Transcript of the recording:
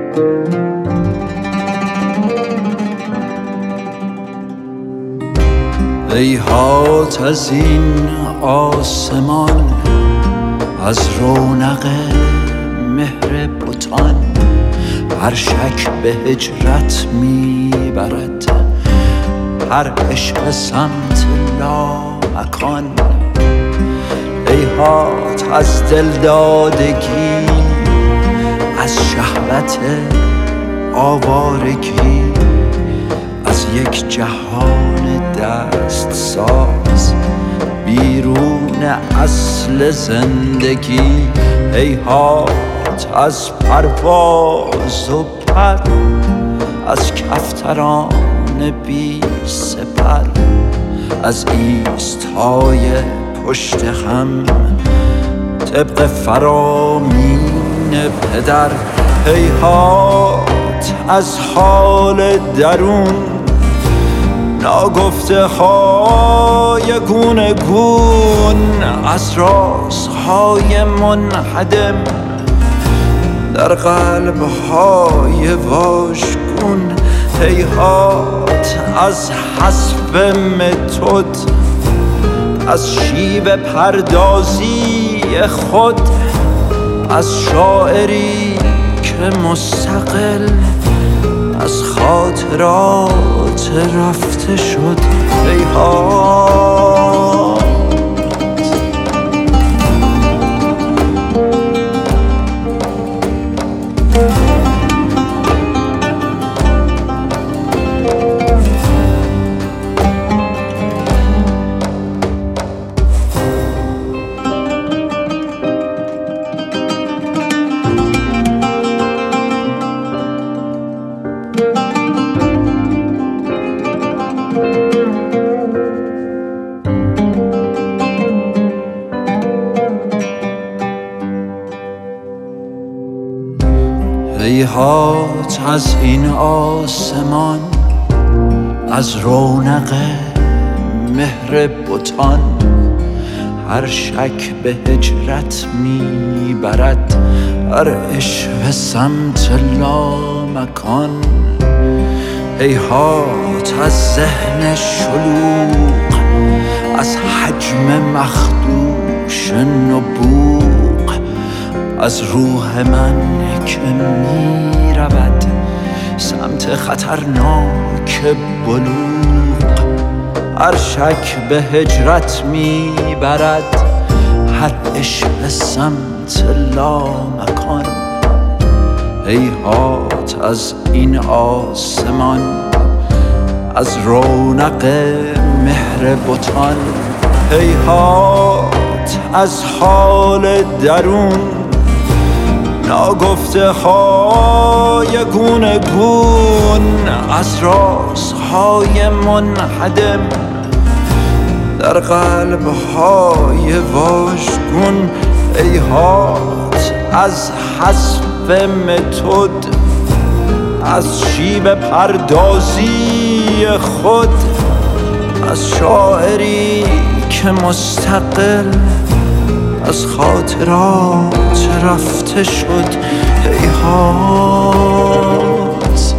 هیهات از این آسمان، از رونق مهر بتان، هر شک به هجرت میبرد، هر عشق سمت لامکان. هیهات از دلدادگی، از شهوت آوارگی، از یک جهان دست ساز بیرون اصل زندگی. هیهات از پرواز و پر، از کفتران بی سپر، از ایستای پشت هم طبق فرامین پدر. هیهات از حال درون، ناگفته های گونه گون، از رازهای منهدم در قلب های واژگون. هیهات از حسب متد، از شیوه پردازی خود، از شاعری که مستقل از خاطرات رفته شد. هیهات هیهات از این آسمان، از رونق مهر بتان، هر شک به هجرت میبرد، هر عشق سمت لامکان. هیهات از ذهن شلوغ، از حجم مخدوش نبوغ، از روح من که میرود سمت خطرناک بلوغ. هر شک به هجرت میبرد، هر عشق سمت لامکان. هیهات از این آسمان، از رونق مهر بتان. هیهات از حال درون، ناگفته های گونه گون، از رازهای منهدم در قلب های واژگون. هیهات از حسب متد، از شیوه پردازی خود، از شاعری که مستقل از خاطرات رفته شد. هیهات